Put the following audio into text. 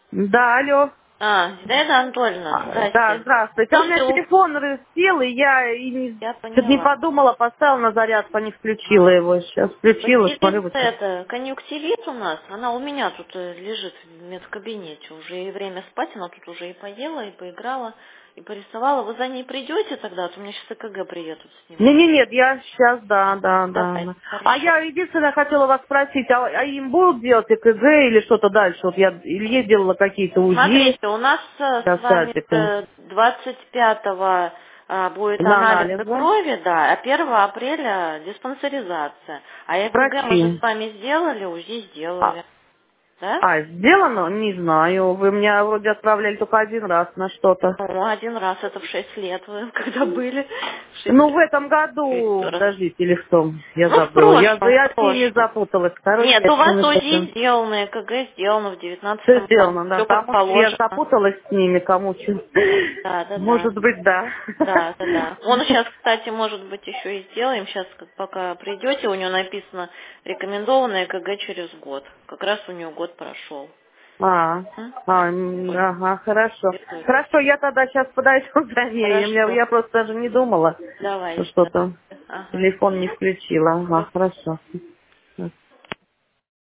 Да, алло. Зинаида Анатольевна, Да, здрасте. здравствуйте. А у меня Слушайте, телефон сел, и я я что-то не поняла. подумала, поставила на зарядку, не включила А, его. Сейчас включила, смотрю, Появился быстро. это, конъюнктивит у нас, она у меня тут лежит в медкабинете, уже и время спать, она тут уже и поела, и поиграла, и порисовала. Вы за ней придете тогда, а то у меня сейчас ЭКГ приедут снимать. Нет, я сейчас, да. Давайте, А хорошо. я единственное хотела вас спросить, а им будут делать ЭКГ или что-то дальше? Вот я Илье делала какие-то УЗИ Смотрите, у нас с вами садика 25-го будет на анализ анализ, да? крови, да, а 1 апреля диспансеризация. А ЭКГ мы же Врачи. с вами сделали, УЗИ сделали, да? Сделано? Не знаю. Вы меня вроде отправляли только один раз на что-то. Ну, один раз, это в 6 лет вы когда были, в 6 Ну, в лет. этом году, Еще раз. подождите, или в том, я Ну, в забыла. прошлом, в Я с ними прошлом. запуталась. Короче, Нет, я у с вас ними УЗИ запуталась. сделано, ЭКГ сделано в Все 19 году, сделано, да. все как Потому что я положено. запуталась с ними, кому что. Да, да, да. Может быть, да. Да. Он сейчас, кстати, может быть, еще и сделаем. Сейчас, пока придете, у него написано рекомендованное ЭКГ через год. Как раз у него год прошел. А, М? ага, хорошо. Сделаю. Хорошо, я тогда сейчас подойду за ней. Хорошо. Я просто даже не думала, что Давайте. что-то Ага. телефон не включила. Ага, хорошо.